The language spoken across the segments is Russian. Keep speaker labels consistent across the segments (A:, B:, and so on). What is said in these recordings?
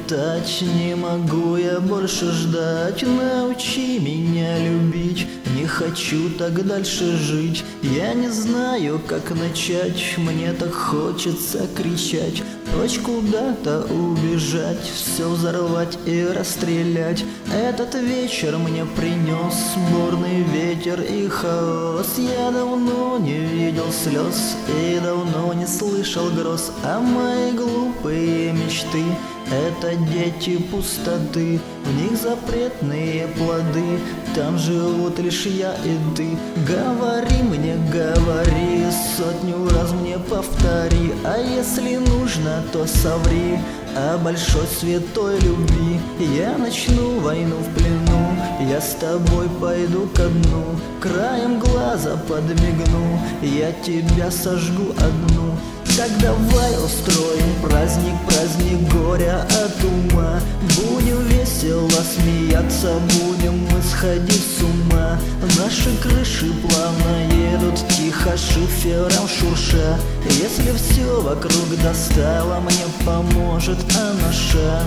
A: летать, не могу я больше ждать. Научи меня любить, не хочу так дальше жить. Я не знаю, как начать, мне так хочется кричать. Прочь куда-то убежать, все взорвать и расстрелять. Этот вечер мне принес бурный ветер и хаос. Я давно не видел слез и давно не слышал гроз. А мои глупые мечты — это дети пустоты. В них запретные плоды, там живут лишь я и ты. Говори мне, говори, сотню раз мне повтори. А если нужно, то соври о большой святой любви. Я начну войну в плену, я с тобой пойду ко дну. Краем глаза подмигну, я тебя сожгу одну. Так давай устроим праздник, праздник горя от ума. Будем весело смеяться, будем мы сходить с ума. Наши крыши плавно едут, тихо шифером шурша. Если все вокруг достало, мне поможет Анаша.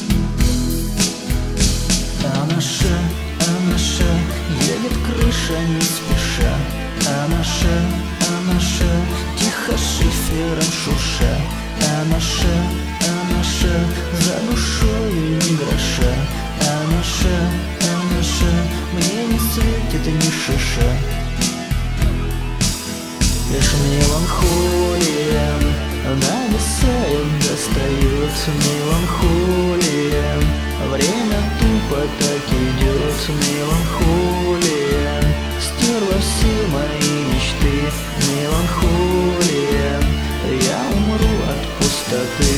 A: Анаша, едет крыша не спеша. Анаша, тихо шифером шурша. Анаша, за душою ни гроша. Анаша, мне не светит ни шиша. Лишь меланхолия нависает, достает меланхолия. Время тупо так идет, меланхолия стерла все мои мечты. Меланхолия, я умру от пустоты.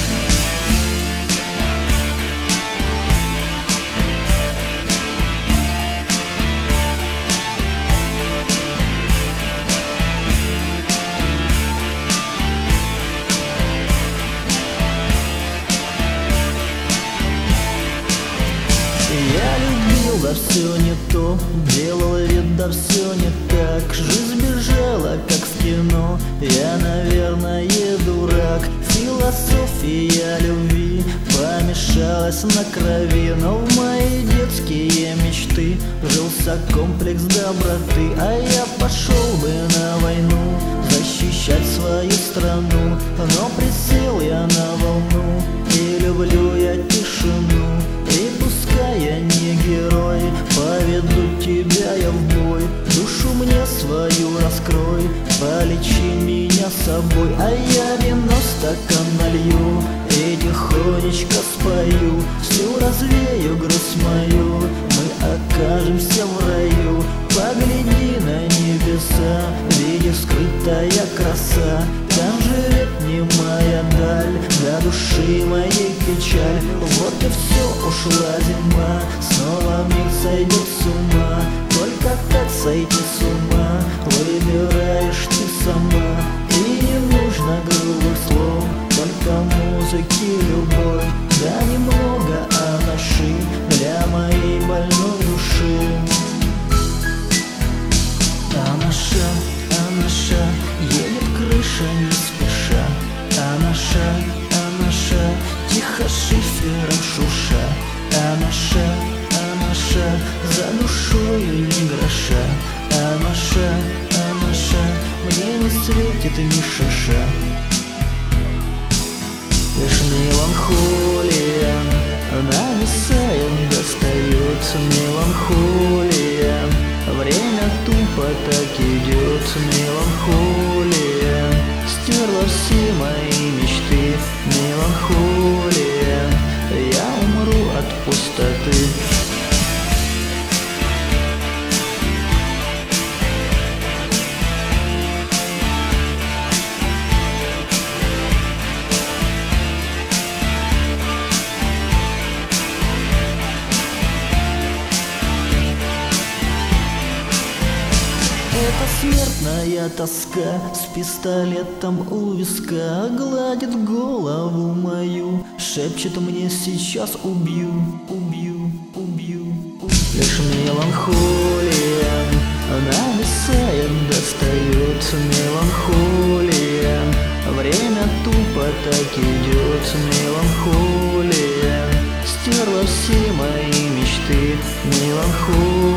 A: Я любил, да все не то, делал вид, да все не так. Жизнь бежала, как в кино, я, наверное, дурак. Философия любви помешалась на крови. Но в мои детские мечты жился комплекс доброты. А я пошел бы на войну защищать свою страну. Но присел я на волну и люблю я тишину. И пускай я не герой, поведу тебя я в бой. Душу мне свою раскрой, полечи меня собой. А я вино в стакан налью и тихонечко спою. Всю развею грусть мою, мы окажемся в раю. Погляди на небеса, видишь скрытая краса. Там живет немая даль, для души моей печаль. Вот и все, ушла зима, снова мир сойдет с ума. Только так сойти с ума выбираешь ты сама. И не нужно грубых слов, только музыки любовь. Да немного Анаши для моей больной души. Анаша, едет крыша не спеша. Анаша, тихо шифером шурша. Анаша, за душою ни гроша. Анаша, мне не светит ни шиша. Лишь меланхолия нависает, достает меланхолия. Время тупо так идет, меланхолия стерла все мои мечты. Меланхолия, я умру от пустоты. Это смертная тоска с пистолетом у виска. Гладит голову мою, шепчет мне сейчас убью. Лишь меланхолия нависает, достает меланхолия. Время тупо так идет, меланхолия меланхолия.